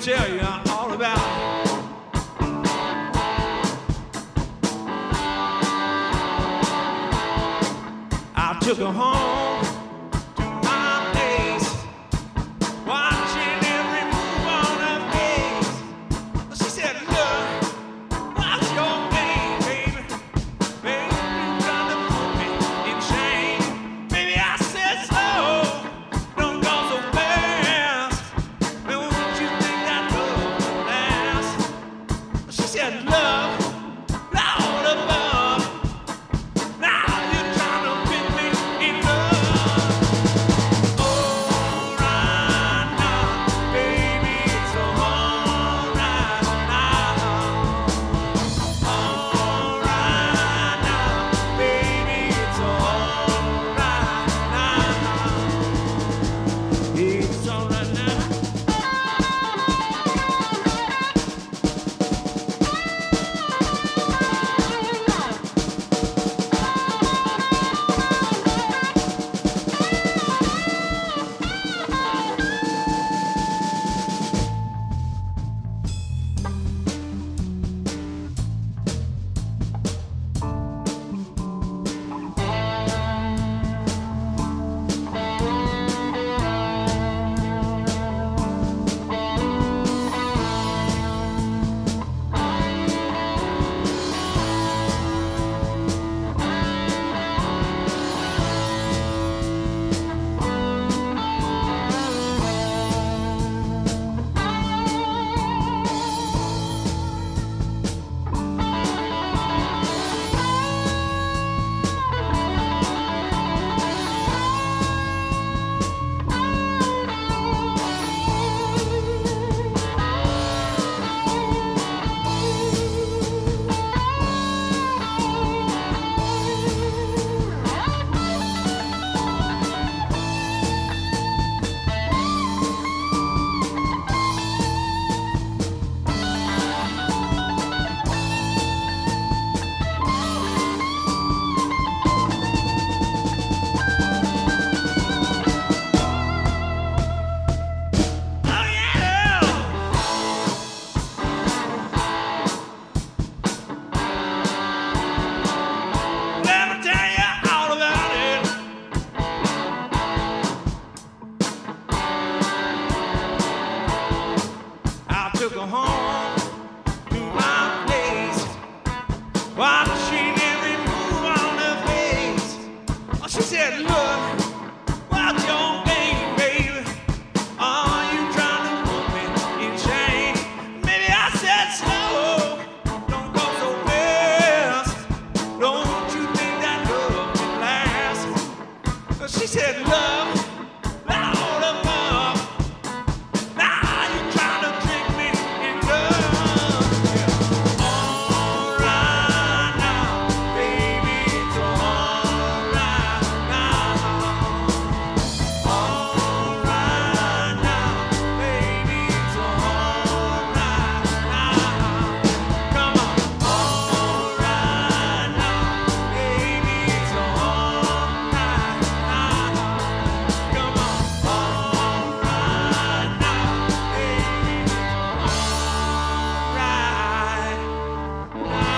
tell you all about it. I took her home to my place, watching every move on her face. She said, look, what's your name, baby? Baby, you trying to put me in shame. Baby, I said, slow, don't go so fast. Don't you think that love will last? She said, love, Lord above. Now you're trying to fit me in love. Alright now, baby, it's alright now. Alright now, baby, it's alright now. It's alright now. Oh yeah! Let me tell you all about it. I took her home to my place, watching every move on her face. Oh, she said, look, what's your game, baby? Are you trying to put me in shame? Maybe I said slow, don't go so fast. Don't you think that love can last? She said, love, Lord above. Now you trying to trick me in love. Yeah. Alright now, baby, it's alright now. Alright now, baby, it's alright now. Come on. Alright now, baby, it's alright now. Come on. Alright now, baby, it's alright now.